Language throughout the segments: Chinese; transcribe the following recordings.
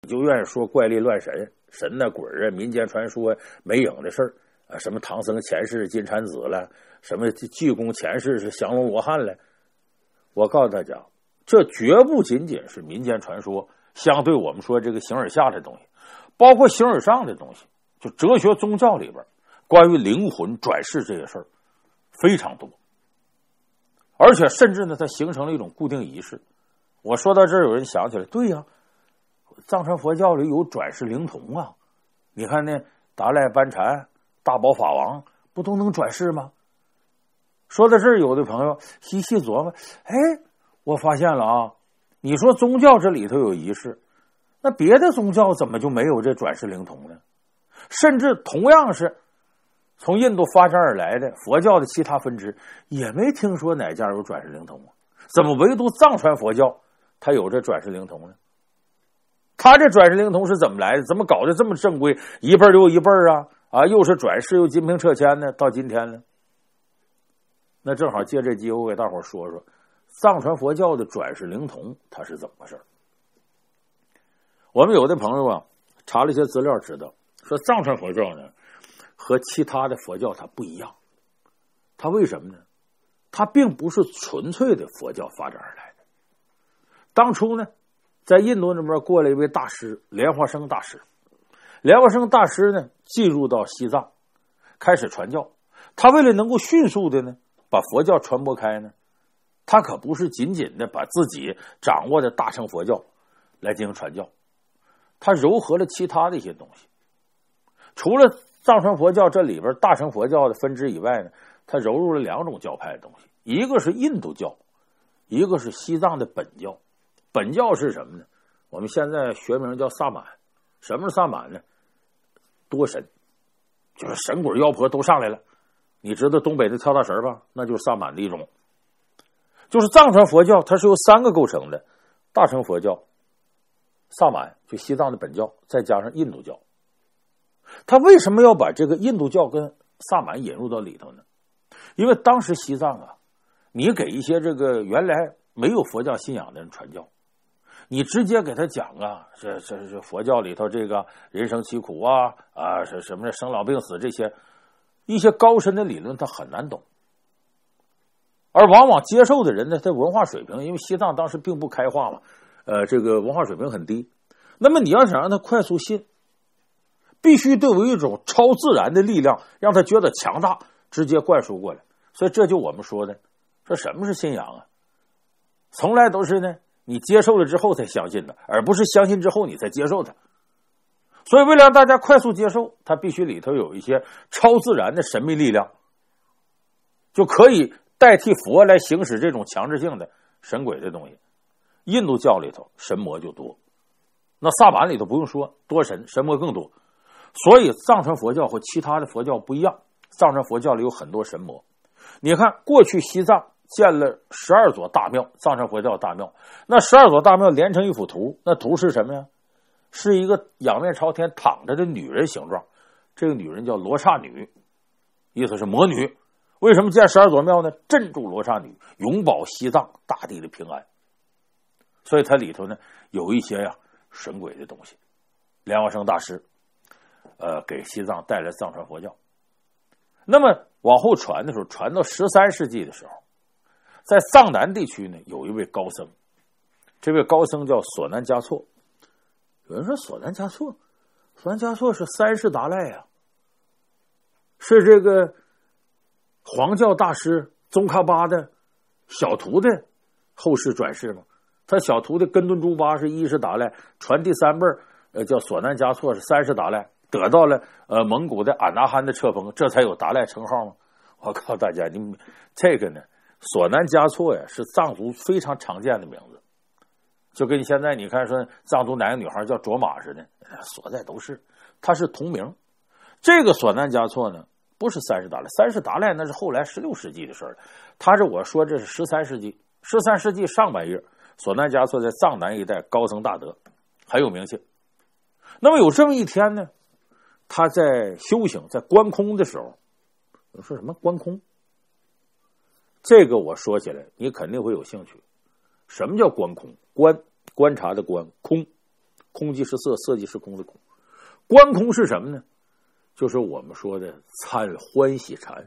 就愿意说怪力乱神、神呐鬼啊、民间传说没影的事儿啊，什么唐僧前世金蝉子了，什么济公前世是降龙罗汉了。我告诉大家，这绝不仅仅是民间传说，相对我们说这个形而下的东西，包括形而上的东西，就哲学宗教里边关于灵魂转世这些事儿非常多，而且甚至呢，它形成了一种固定仪式。我说到这儿，有人想起来，对呀，藏传佛教里有转世灵童啊，你看那达赖班禅、大宝法王不都能转世吗？说到这儿，有的朋友细细琢磨，哎，我发现了啊，你说宗教这里头有仪式，那别的宗教怎么就没有这转世灵童呢？甚至同样是从印度发展而来的佛教的其他分支，也没听说哪家有转世灵童啊？怎么唯独藏传佛教它有这转世灵童呢？他这转世灵童是怎么来的？怎么搞得这么正规，一辈又一辈啊？又是转世又金瓶撤签呢？到今天呢？那正好借这机会，我给大伙说说藏传佛教的转世灵童它是怎么回事。我们有的朋友啊，查了一些资料，知道说藏传佛教呢和其他的佛教它不一样。它为什么呢？它并不是纯粹的佛教发展而来的。当初呢，在印度那边过来一位大师，莲花生大师。莲花生大师呢，进入到西藏，开始传教。他为了能够迅速的呢，把佛教传播开呢，他可不是仅仅的把自己掌握的大乘佛教来进行传教，他糅合了其他的一些东西。除了藏传佛教这里边大乘佛教的分支以外呢，他揉入了两种教派的东西，一个是印度教，一个是西藏的本教。本教是什么呢？我们现在学名叫萨满。什么是萨满呢？多神，就是神鬼妖婆都上来了。你知道东北的跳大神吧？那就是萨满的一种。就是藏传佛教它是由三个构成的：大乘佛教、萨满就西藏的本教，再加上印度教。他为什么要把这个印度教跟萨满引入到里头呢？因为当时西藏啊，你给一些这个原来没有佛教信仰的人传教，你直接给他讲啊，这佛教里头这个人生疾苦啊，什么生老病死这些一些高深的理论，他很难懂。而往往接受的人呢，他文化水平，因为西藏当时并不开化嘛，这个文化水平很低。那么你要想让他快速信，必须得有一种超自然的力量，让他觉得强大，直接灌输过来。所以这就我们说的，说什么是信仰啊？从来都是呢，你接受了之后才相信的，而不是相信之后你才接受它。所以为了让大家快速接受，它必须里头有一些超自然的神秘力量，就可以代替佛来行使这种强制性的神鬼的东西。印度教里头神魔就多，那萨满里头不用说，多神神魔更多。所以藏传佛教和其他的佛教不一样，藏传佛教里有很多神魔。你看过去西藏建了12座大庙，藏传佛教大庙，那12座大庙连成一幅图，那图是什么呀？是一个仰面朝天躺着的女人形状，这个女人叫罗刹女，意思是魔女。为什么建12座庙呢？镇住罗刹女，永保西藏大地的平安。所以它里头呢有一些神鬼的东西。莲花生大师给西藏带来藏传佛教。那么往后传的时候，传到13世纪的时候，在藏南地区呢有一位高僧，这位高僧叫索南嘉措。有人说索南嘉措是三世达赖呀，是这个黄教大师宗喀巴的小徒弟后世转世嘛。他小徒弟根敦珠巴是1世达赖，传第3辈叫索南嘉措是3世达赖，得到了蒙古的俺答汗的册封，这才有达赖称号吗？我告诉大家，你这个呢，索南嘉措呀是藏族非常常见的名字，就跟现在你看说藏族哪个女孩叫卓玛似的，所在都是，他是同名。这个索南嘉措呢，不是3世达赖，3世达赖那是后来16世纪的事了，他是我说这是13世纪，13世纪上半叶，索南嘉措在藏南一带高僧大德，很有名气。那么有这么一天呢，他在修行，在观空的时候，我说什么观空？这个我说起来你肯定会有兴趣。什么叫观空？观察的观，空空即是色，色即是空的空。观空是什么呢？就是我们说的参欢喜禅。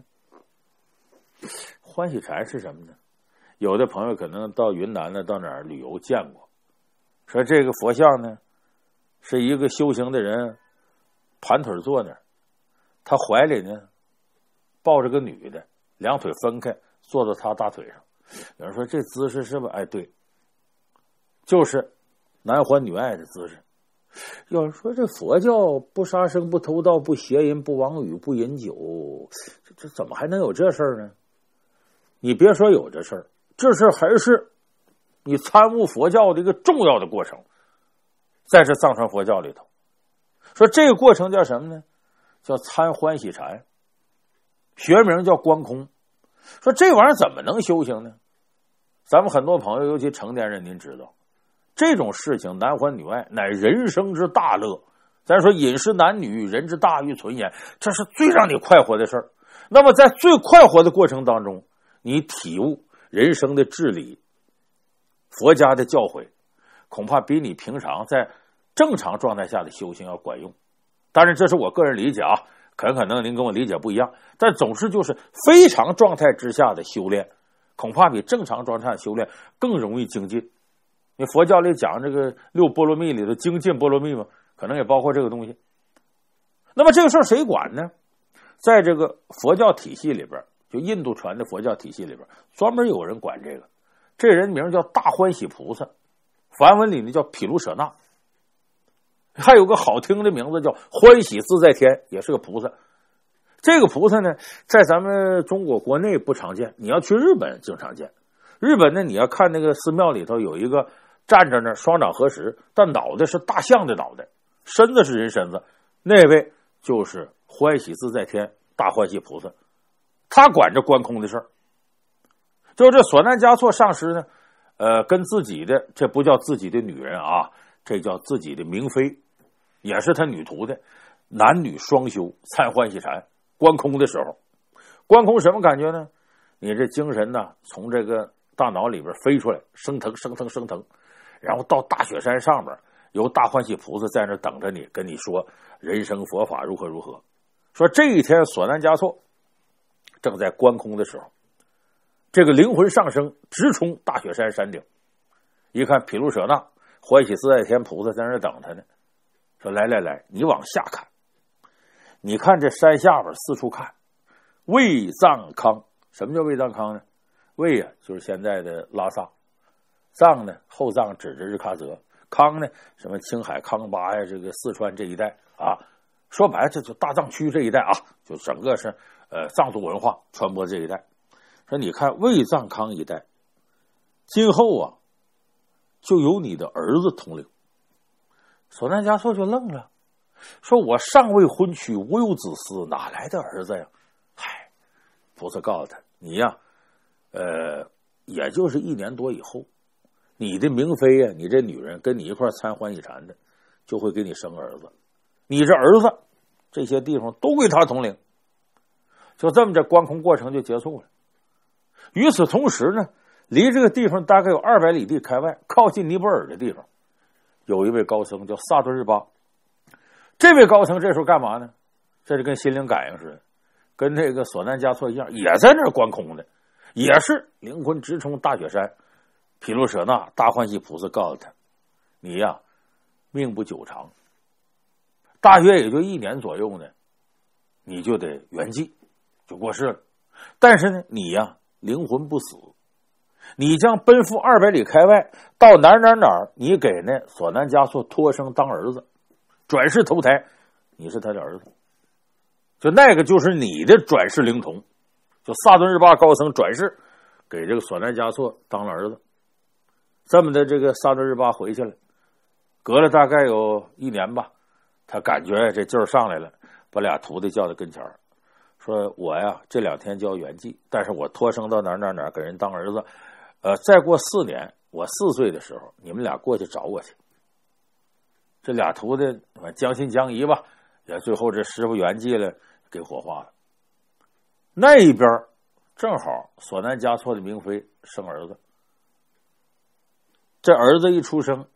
欢喜禅是什么呢？有的朋友可能到云南呢，到哪儿旅游见过，说这个佛像呢是一个修行的人盘腿坐那儿，他怀里呢抱着个女的，两腿分开坐到他大腿上。有人说这姿势是吧？哎，对，就是男欢女爱的姿势。有人说这佛教不杀生不偷盗不邪淫不妄语不饮酒，这怎么还能有这事儿呢？你别说有这事儿，这事儿还是你参悟佛教的一个重要的过程，在这藏传佛教里头。说这个过程叫什么呢？叫参欢喜禅，学名叫观空。说这玩意儿怎么能修行呢？咱们很多朋友尤其成年人您知道，这种事情男欢女爱乃人生之大乐，咱说饮食男女人之大欲存焉，这是最让你快活的事儿。那么在最快活的过程当中，你体悟人生的至理，佛家的教诲恐怕比你平常在正常状态下的修行要管用。当然这是我个人理解啊，可能您跟我理解不一样，但总之就是非常状态之下的修炼恐怕比正常状态的修炼更容易精进。你佛教里讲这个六波罗蜜里的精进波罗蜜嘛，可能也包括这个东西。那么这个事儿谁管呢？在这个佛教体系里边，就印度传的佛教体系里边，专门有人管这个。这人名叫大欢喜菩萨，梵文里呢叫毗卢舍那，还有个好听的名字叫欢喜自在天，也是个菩萨。这个菩萨呢，在咱们中国国内不常见，你要去日本经常见。日本呢，你要看那个寺庙里头有一个站着那双掌合十，但脑袋是大象的脑袋，身子是人身子，那位就是欢喜自在天大欢喜菩萨，他管着观空的事儿。就这索难嘉措上师呢，跟自己的，这不叫自己的女人啊，这叫自己的明妃，也是他女徒的，男女双修参欢喜禅观空的时候，观空什么感觉呢？你这精神呢从这个大脑里边飞出来，升腾升腾升腾，然后到大雪山上边，由大欢喜菩萨在那等着你，跟你说人生佛法如何如何。说这一天索难嘉措正在观空的时候，这个灵魂上升直冲大雪山山顶，一看毗卢舍那欢喜自在天菩萨在那等他呢，说来来来，你往下看，你看这山下边四处看，卫藏康。什么叫卫藏康呢？卫啊就是现在的拉萨，藏呢后藏指着日喀则，康呢什么青海康巴呀，这个四川这一带啊，说白了这就大藏区这一带啊，就整个是藏族文化传播这一带。说你看卫藏康一带，今后啊就有你的儿子统领。索难嘉措就愣了，说我尚未婚娶，无有子嗣，哪来的儿子呀？嗨，菩萨告诉他，你呀也就是1年多以后，你的明妃呀，你这女人跟你一块参欢喜禅的，就会给你生儿子，你这儿子这些地方都归他统领。就这么这观空过程就结束了。与此同时呢，离这个地方大概有200里地开外，靠近尼泊尔的地方，有一位高僧叫萨顿日巴。这位高僧这时候干嘛呢？这就跟心灵感应似的，跟那个索难嘉措一样，也在那观空的，也是灵魂直冲大雪山。毗卢舍那大欢喜菩萨告诉他，你呀命不久长，大约也就1年左右呢，你就得圆寂，就过世了。但是呢，你呀灵魂不死，你将奔赴200里开外，到哪儿，你给那索难嘉措托生当儿子，转世投胎，你是他的儿子，就那个就是你的转世灵童。就萨顿日巴高僧转世给这个索难嘉措当了儿子。这么的，这个萨顿日巴回去了，隔了大概有1年吧，他感觉这劲儿上来了，把俩徒弟叫到跟前儿，说我呀这2天就要圆寂，但是我托生到哪儿给人当儿子，再过4年，我4岁的时候，你们俩过去找我去。这俩徒弟将信将疑吧，也最后这师傅圆寂了，给火化了。那一边正好索难嘉措的明妃生儿子，这儿子一出生，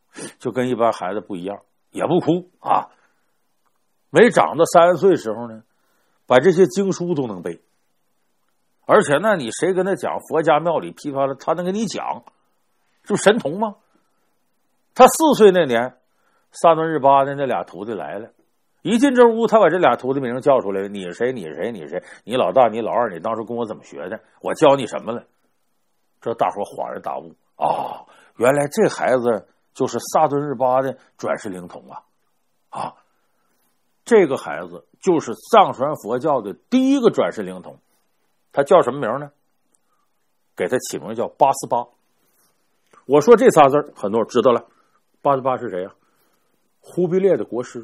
就跟一般孩子不一样，也不哭啊。没长到30岁时候呢，把这些经书都能背。而且呢，你谁跟他讲佛家庙里噼啪了，他能跟你讲，这不神童吗？他4岁那年，萨顿日巴的那俩徒弟来了，一进这屋，他把这俩徒弟名叫出来了，你是谁？你是谁？你是谁？你老大，你老二，你当初跟我怎么学的？我教你什么了？这大伙恍然大悟啊，原来这孩子就是萨顿日巴的转世灵童啊！这个孩子就是藏传佛教的第一个转世灵童，他叫什么名呢？给他起名叫八思巴。我说这仨字很多人知道了，八思巴是谁呀？忽必烈的国师，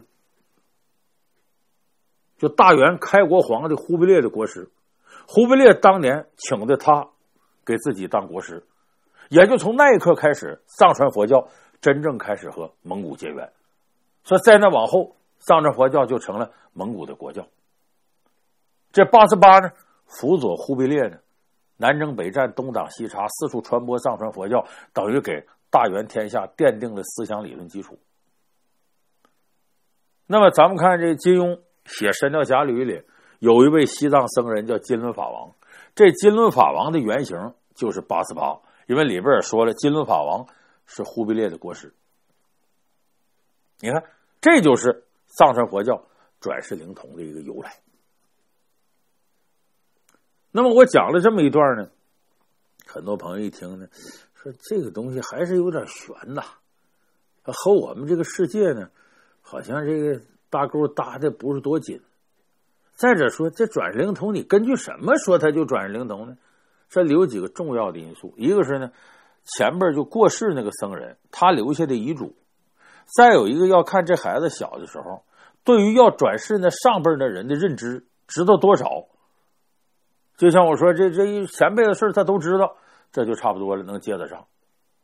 就大元开国皇帝忽必烈的国师。忽必烈当年请的他给自己当国师，也就从那一刻开始，藏传佛教真正开始和蒙古结缘。所以在那往后，藏传佛教就成了蒙古的国教。这八思巴呢，辅佐忽必烈呢，南征北战，东挡西查，四处传播藏传佛教，等于给大元天下奠定了思想理论基础。那么咱们看这金庸写《神雕侠侣》里有一位西藏僧人叫金轮法王，这金轮法王的原型就是八思巴，因为里边也说了，金轮法王是忽必烈的国师。你看，这就是藏传佛教转世灵童的一个由来。那么我讲了这么一段呢，很多朋友一听呢，说这个东西还是有点悬呐，和我们这个世界呢，好像这个大钩搭的不是多紧。再者说，这转世灵童你根据什么说他就转世灵童呢？这里有几个重要的因素，一个是呢，前边就过世那个僧人他留下的遗嘱，再有一个要看这孩子小的时候对于要转世那上辈的人的认知知道多少。就像我说，这前辈的事他都知道，这就差不多了，能接得上。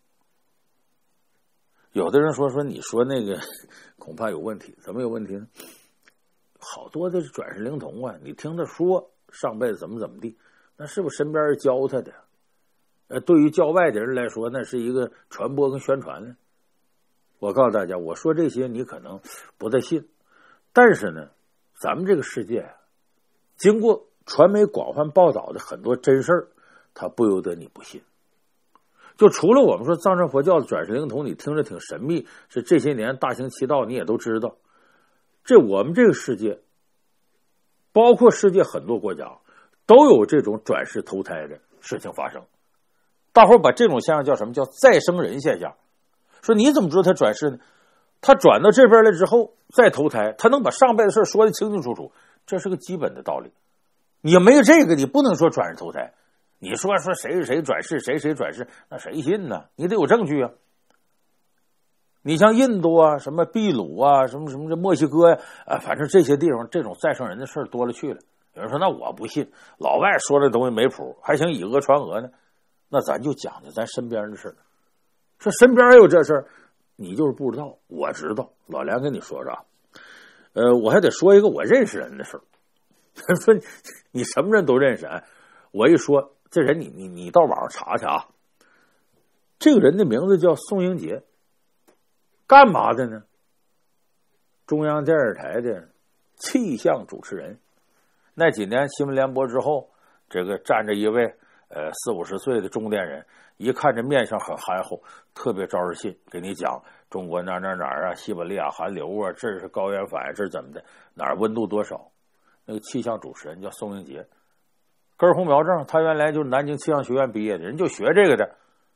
有的人说你说那个恐怕有问题，怎么有问题呢？好多的转世灵童啊，你听他说上辈子怎么地，那是不是身边人教他的？对于教外的人来说，那是一个传播跟宣传呢。我告诉大家，我说这些你可能不太信，但是呢，咱们这个世界啊，经过传媒广泛报道的很多真事儿，它不由得你不信。就除了我们说藏传佛教的转世灵童，你听着挺神秘，是这些年大行其道，你也都知道。这我们这个世界，包括世界很多国家，都有这种转世投胎的事情发生。大伙儿把这种现象叫什么？叫再生人现象。说你怎么知道他转世呢？他转到这边来之后再投胎，他能把上辈子的事说得清清楚楚，这是个基本的道理。你没有这个，你不能说转世投胎。你说谁是谁转世，谁转世，那谁信呢？你得有证据啊。你像印度啊，什么秘鲁啊，什么这墨西哥呀，反正这些地方这种再生人的事儿多了去了。有人说那我不信，老外说这东西没谱，还想以讹传讹呢。那咱就讲讲咱身边的事儿。说身边有这事儿，你就是不知道，我知道。老梁跟你说说，我还得说一个我认识人的事儿。说你什么人都认识啊？我一说这人，你到网上查查啊。这个人的名字叫宋英杰，干嘛的呢？中央电视台的气象主持人。那几年新闻联播之后，这个站着一位40-50岁的中年人，一看这面相很憨厚，特别招人信，给你讲中国哪儿啊，西伯利亚寒流啊，这是高原反应，这是怎么的，哪儿温度多少。那个气象主持人叫宋英杰，根红苗正，他原来就是南京气象学院毕业的人，就学这个的。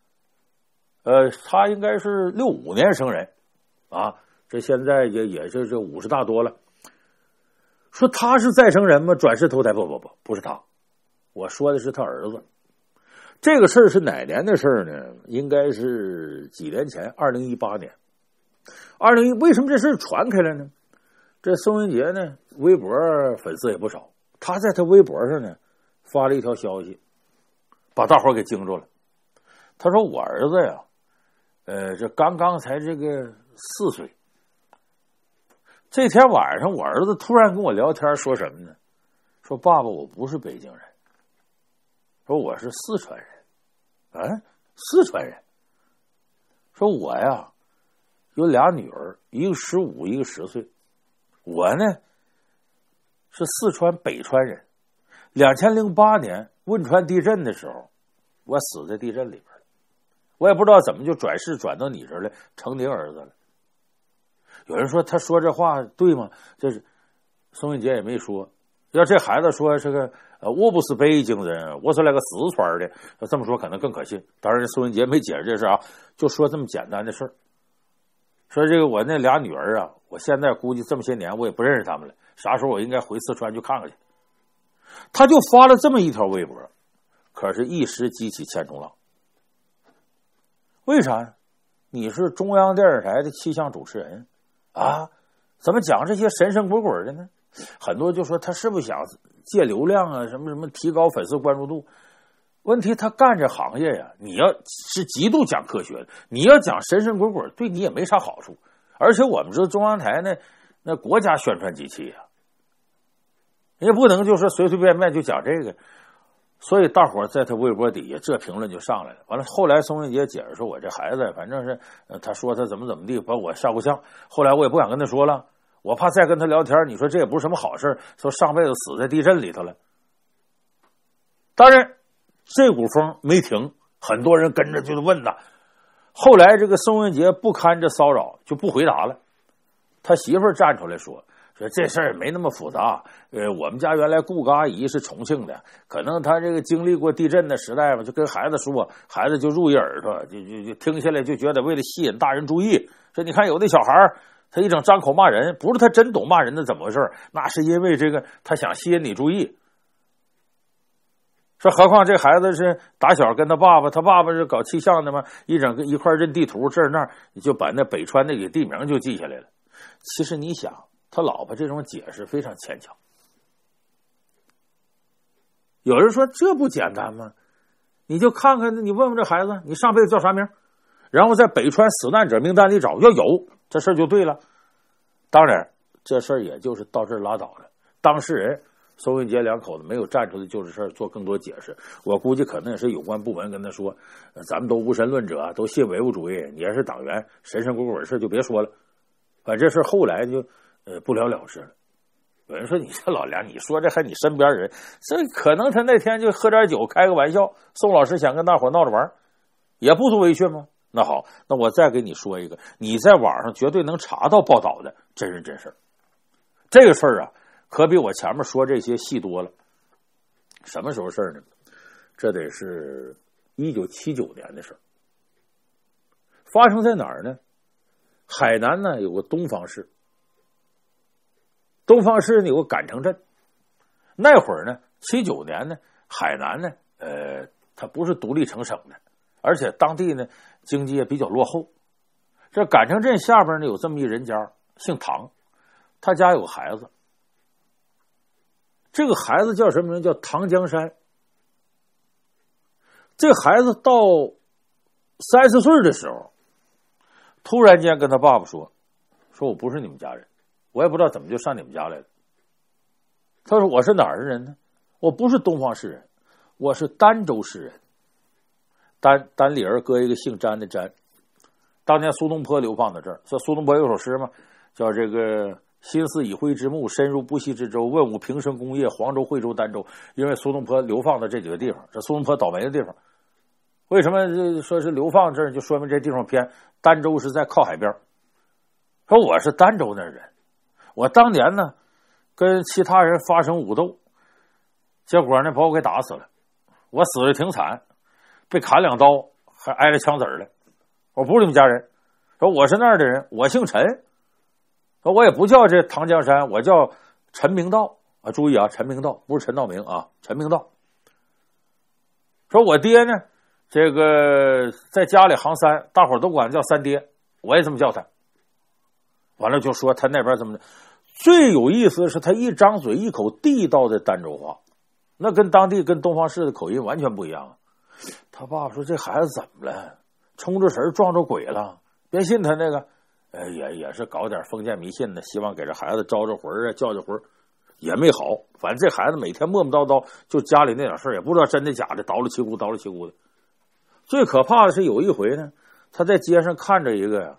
他应该是65年生人啊，这现在也是这50大多了。说他是再生人吗？转世投胎？不是他，我说的是他儿子。这个事儿是哪年的事儿呢？应该是几年前，2018年。为什么这事儿传开了呢？这宋英杰呢，微博粉丝也不少，他在他微博上呢发了一条消息，把大伙儿给惊住了。他说我儿子呀，这刚刚才这个4岁。这天晚上我儿子突然跟我聊天，说什么呢？说爸爸，我不是北京人，说我是四川人。四川人。说我呀有俩女儿，一个15，一个10岁。我呢是四川北川人。2008年汶川地震的时候，我死在地震里边了。我也不知道怎么就转世转到你这儿来，成您儿子了。有人说他说这话对吗？这是宋运杰也没说。要这孩子说是个我不是北京人，我是来个四川的，这么说可能更可信。当然宋运杰没解释这事啊，就说这么简单的事儿。说这个我那俩女儿啊，我现在估计这么些年我也不认识他们了，啥时候我应该回四川去看看去。他就发了这么一条微博，可是一时激起千重浪。为啥？你是中央电视台的气象主持人啊，怎么讲这些神神鬼鬼的呢？很多就说他是不是想借流量啊，什么什么提高粉丝关注度。问题他干这行业呀，你要是极度讲科学的，你要讲神神鬼鬼，对你也没啥好处。而且我们知道中央台那国家宣传机器呀，也不能就说随随便便就讲这个。所以大伙在他微博底下这评论就上来了。完了后来宋运杰解释说，我这孩子反正是他说他怎么地把我吓够呛，后来我也不敢跟他说了，我怕再跟他聊天，你说这也不是什么好事，说上辈子死在地震里头了。当然这股风没停，很多人跟着就问他。后来这个宋运杰不堪这骚扰，就不回答了。他媳妇站出来说这事儿没那么复杂，我们家原来顾个阿姨是重庆的，可能他这个经历过地震的时代吧，就跟孩子说，孩子就入一耳朵，就听下来就觉得为了吸引大人注意，说你看有的小孩他一整张口骂人，不是他真懂骂人的怎么回事，那是因为这个他想吸引你注意。说何况这孩子是打小跟他爸爸是搞气象的嘛，一整个一块认地图，这儿那儿就把那北川那个地名就记下来了。其实你想，他老婆这种解释非常牵强。有人说这不简单吗？你就看看，你问问这孩子，你上辈子叫啥名，然后在北川死难者名单里找，要有这事儿就对了。当然这事儿也就是到这儿拉倒了。当事人宋运杰两口子没有站出来就这事儿做更多解释，我估计可能也是有关部门跟他说，咱们都无神论者，都信唯物主义，你也是党员，神神鬼鬼的事就别说了。反正这事后来就不了了之了。有人说你这老梁，你说这还你身边人，这可能他那天就喝点酒开个玩笑，宋老师想跟大伙闹着玩，也不足为训吗？那好，那我再给你说一个你在网上绝对能查到报道的真人真事。这个事儿啊可比我前面说这些细多了。什么时候事儿呢？这得是1979年的事儿。发生在哪儿呢？海南呢有个东方市，东方市呢有个赶城镇。那会儿呢79年呢，海南呢它不是独立成省的，而且当地呢经济也比较落后。这赶城镇下边呢有这么一人家，姓唐，他家有孩子。这个孩子叫什么名？叫唐江山。这孩子到30岁的时候，突然间跟他爸爸说我不是你们家人，我也不知道怎么就上你们家来了。他说我是哪儿的人呢？我不是东方市人，我是儋州市人。单立人搁一个姓詹的詹。当年苏东坡流放到这儿，说苏东坡有首诗嘛，叫这个心似已灰之木，深入不息之舟，问吾平生功业，黄州、惠州、儋州。因为苏东坡流放到这几个地方，这苏东坡倒霉的地方。为什么说是流放这儿？就说明这地方偏。儋州是在靠海边。说我是儋州那人，我当年呢跟其他人发生武斗，结果呢把我给打死了，我死的挺惨，被砍2刀，还挨了枪子了。我不是你们家人。说我是那儿的人，我姓陈，说我也不叫这唐江山，我叫陈明道啊。注意啊，陈明道不是陈道明啊，陈明道。说我爹呢这个在家里行三，大伙都管叫三爹，我也这么叫他。完了就说他那边怎么的。最有意思的是他一张嘴一口地道的儋州话，那跟当地跟东方市的口音完全不一样啊。他爸爸说这孩子怎么了，冲着神撞着鬼了，别信他那个。也是搞点封建迷信的，希望给这孩子招着魂啊，叫着魂，也没好。反正这孩子每天磨磨叨叨，就家里那点事儿，也不知道真的假的，叨了七咕叨了七咕的。最可怕的是有一回呢，他在街上看着一个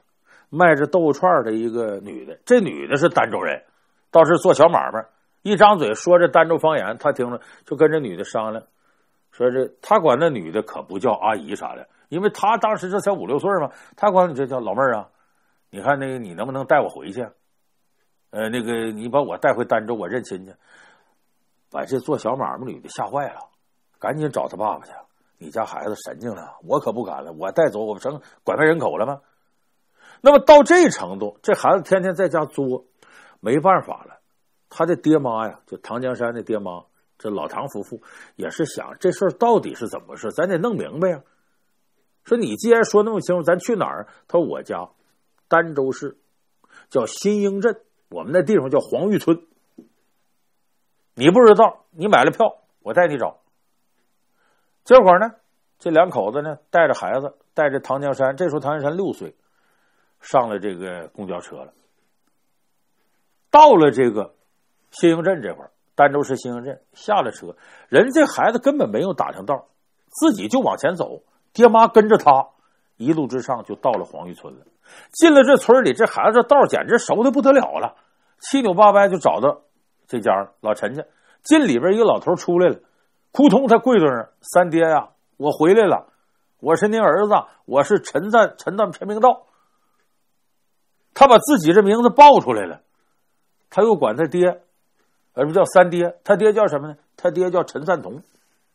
卖着豆腐串的一个女的，这女的是儋州人，倒是做小买卖，一张嘴说这儋州方言，他听了就跟这女的商量，说这他管那女的可不叫阿姨啥的，因为他当时这才5、6岁嘛，他管你这叫老妹儿啊，你看那个你能不能带我回去？那个你把我带回儋州，我认亲戚。把这做小买卖女的吓坏了，赶紧找他爸爸去。你家孩子神经了，我可不敢了，我带走我不成拐卖人口了吗？那么到这程度，这孩子天天在家作，没办法了。他的爹妈呀，就唐江山的爹妈，这老唐夫妇也是想这事儿到底是怎么回事，咱得弄明白呀。说你既然说那么清楚，咱去哪儿？他说我家儋州市叫新英镇，我们那地方叫黄峪村。你不知道，你买了票，我带你找。结果呢，这两口子呢，带着孩子，带着唐江山，这时候唐江山6岁，上了这个公交车了。到了这个新英镇这块儿，儋州市新英镇，下了车，人这孩子根本没有打听道，自己就往前走，爹妈跟着他，一路之上就到了黄峪村了。进了这村里，这孩子道简直熟的不得了了，七扭八歪就找到这家老陈家。进里边一个老头出来了，扑通他跪在那儿，三爹呀，我回来了，我是您儿子，我是陈明道。他把自己这名字报出来了，他又管他爹，而不叫三爹，他爹叫什么呢？他爹叫陈赞同。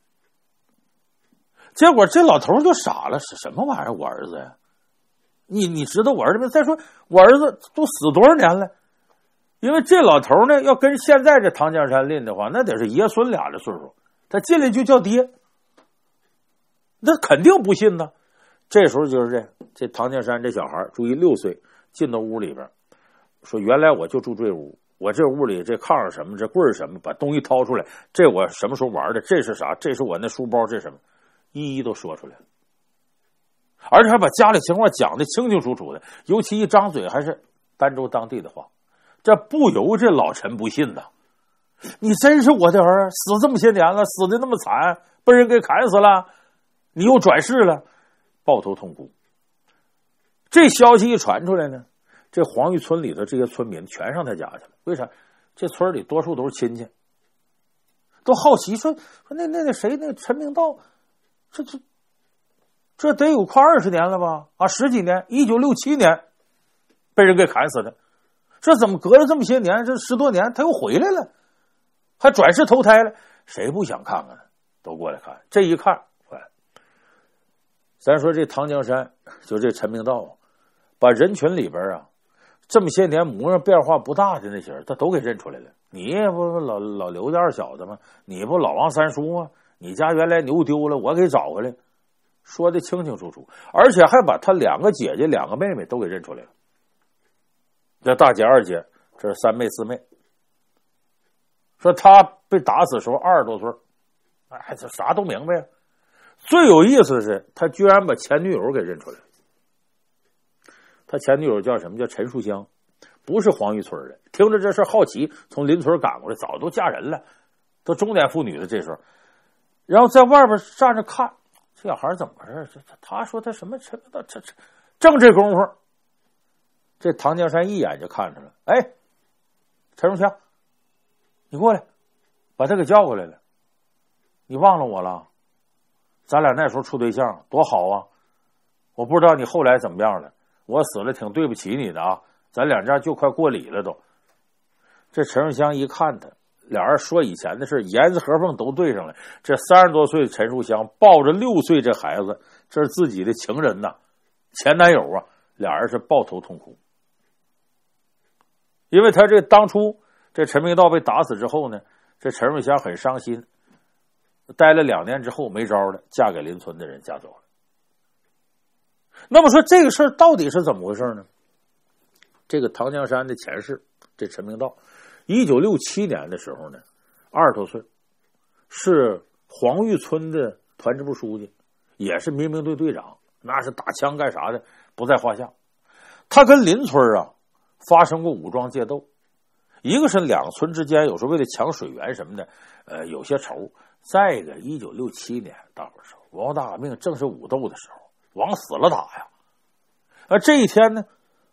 结果这老头就傻了，是什么玩意儿？我儿子呀？你知道我儿子吗？再说我儿子都死多少年了？因为这老头呢，要跟现在这唐江山拎的话，那得是爷孙俩的岁数。他进来就叫爹，那肯定不信呢。这时候就是这唐江山这小孩，注意6岁，进到屋里边，说原来我就住这屋，我这屋里这炕上什么，这柜儿什么，把东西掏出来，这我什么时候玩的，这是啥？这是我那书包，这是什么？一一都说出来了，而且还把家里情况讲的清清楚楚的，尤其一张嘴还是儋州当地的话。这不由这老陈不信呐！你真是我的儿，死这么些年了，死的那么惨，被人给砍死了，你又转世了，抱头痛哭。这消息一传出来呢，这黄峪村里的这些村民全上他家去了。为啥？这村里多数都是亲戚，都好奇说那谁那陈明道，这得有快20年了吧？啊，10几年，1967年被人给砍死的。这怎么隔了这么些年，这10多年他又回来了，还转世投胎了？谁不想看看呢？都过来看。这一看，咱说这唐江山，就这陈明道，把人群里边啊，这么些年模样变化不大的那些人，他都给认出来了。你不老刘家二小子吗？你不老王三叔吗？你家原来牛丢了，我给找回来，说的清清楚楚，而且还把他2个姐姐、2个妹妹都给认出来了。这大姐、二姐，这是3妹、4妹。说他被打死的时候20多岁，哎，这啥都明白呀。最有意思的是，他居然把前女友给认出来了。他前女友叫什么？叫陈树香，不是黄峪村的。听着这事好奇，从邻村赶过来，早都嫁人了，都中年妇女了。这时候，然后在外边站着看，这小孩怎么回事？他说他什么陈到这正这功夫。这唐江山一眼就看出来了，哎，陈树香，你过来，把他给叫过来了。你忘了我了？咱俩那时候处对象多好啊！我不知道你后来怎么样了，我死了挺对不起你的啊！咱两家就快过礼了都。这陈树香一看他，俩人说以前的事，严丝合缝都对上了。这30多岁的陈树香抱着6岁这孩子，这是自己的情人呐，前男友啊，俩人是抱头痛哭。因为他这当初这陈明道被打死之后呢，这陈树香很伤心，待了2年之后没招了，嫁给邻村的人嫁走了。那么说这个事儿到底是怎么回事呢？这个唐江山的前世，这陈明道1967年的时候呢，20多岁，是黄峪村的团支部书记，也是民兵队队长，那是打枪干啥的不在话下。他跟邻村啊发生过武装械斗，一个是2村之间有时候为了抢水源什么的，有些仇。再一个，1967年大伙说文化大革命正是武斗的时候，往死了打呀。这一天呢，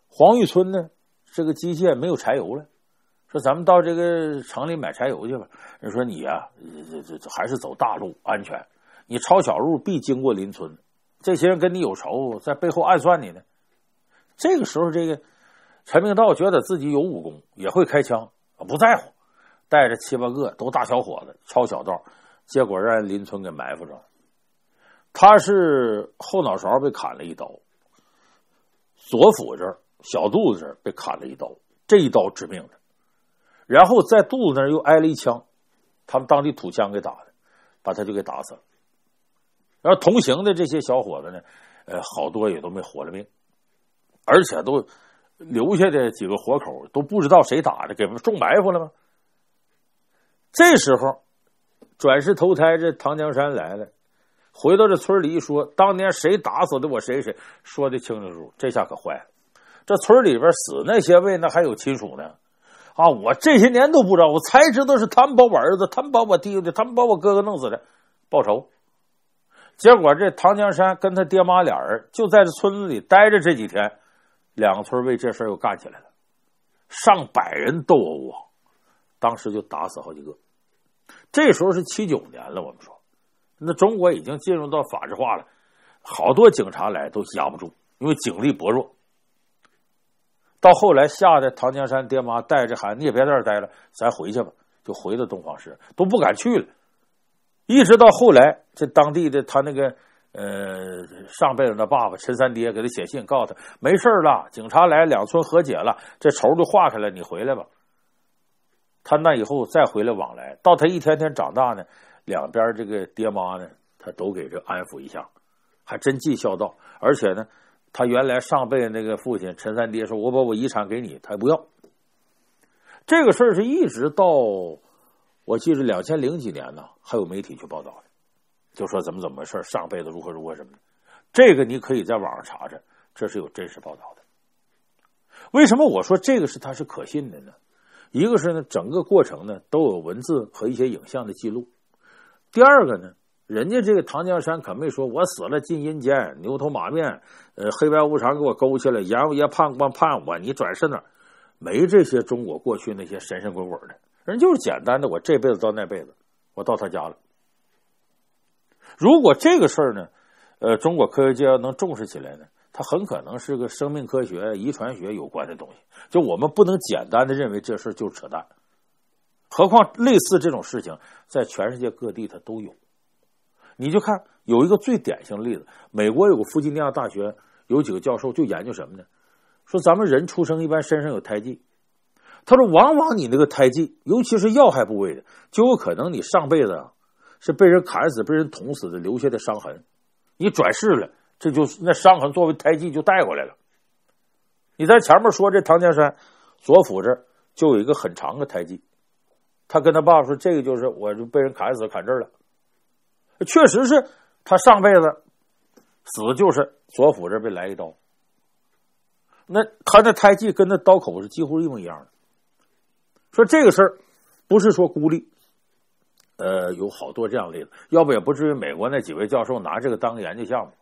黄玉村呢，这个机械没有柴油了，说咱们到这个城里买柴油去吧。人说你啊，这还是走大路安全，你抄小路必经过邻村，这些人跟你有仇，在背后暗算你呢。这个时候，这个陈明道觉得自己有武功，也会开枪，不在乎，带着7、8个都大小伙子抄小道，结果让邻村给埋伏着了。他是后脑勺被砍了一刀，左腹这儿小肚子这儿被砍了一刀，这一刀致命的，然后在肚子那儿又挨了一枪，他们当地土枪给打的，把他就给打死了。然后同行的这些小伙子呢，好多也都没活了命，而且都留下的几个活口都不知道谁打的，给他们中埋伏了吗？这时候转世投胎这唐江山来了，回到这村里一说，当年谁打死的我谁谁，说的清清楚楚。这下可坏了，这村里边死那些位那还有亲属呢啊！我这些年都不知道，我才知道是他们把我儿子，他们把我弟弟，他们把我哥哥弄死的，报仇。结果这唐江山跟他爹妈俩人就在这村子里待着这几天，2个村为这事又干起来了，上百人斗殴啊，当时就打死好几个。这时候是79年了，我们说那中国已经进入到法制化了，好多警察来都压不住，因为警力薄弱。到后来吓得唐江山爹妈带着孩子，你也别在这儿待了，咱回去吧，就回到东方市，都不敢去了。一直到后来，这当地的他那个上辈子的爸爸陈三爹给他写信，告诉他没事了，警察来，2村和解了，这仇就化开了，你回来吧。他那以后再回来往来，到他一天天长大呢，两边这个爹妈呢，他都给这安抚一下，还真尽孝道。而且呢，他原来上辈那个父亲陈三爹说，我把我遗产给你，他也不要。这个事儿是一直到我记得2000几年呢，还有媒体去报道的，就说怎么回事，上辈子如何什么的。这个你可以在网上查查，这是有真实报道的。为什么我说这个它是可信的呢？一个是呢，整个过程呢都有文字和一些影像的记录。第二个呢，人家这个唐江山可没说我死了进阴间，牛头马面，黑白无常给我勾起来，阎王爷判我，你转世哪儿？没这些中国过去那些神神鬼鬼的，人就是简单的，我这辈子到那辈子，我到他家了。如果这个事儿呢，中国科学界要能重视起来呢，它很可能是个生命科学、遗传学有关的东西。就我们不能简单的认为这事就是扯淡，何况类似这种事情在全世界各地它都有。你就看有一个最典型的例子，美国有个弗吉尼亚大学有几个教授就研究什么呢？说咱们人出生一般身上有胎记，他说往往你那个胎记，尤其是要害部位的，就有可能你上辈子是被人砍死、被人捅死的留下的伤痕，你转世了，这就那伤痕作为胎记就带过来了。你在前面说这唐江山左腹这就有一个很长的胎记，他跟他爸爸说这个就是我就被人砍死砍这儿了，确实是他上辈子死就是左腹这被来一刀，那他那胎记跟那刀口是几乎一模一样的。说这个事儿不是说孤立，有好多这样的例子，要不也不至于美国那几位教授拿这个当个研究项目。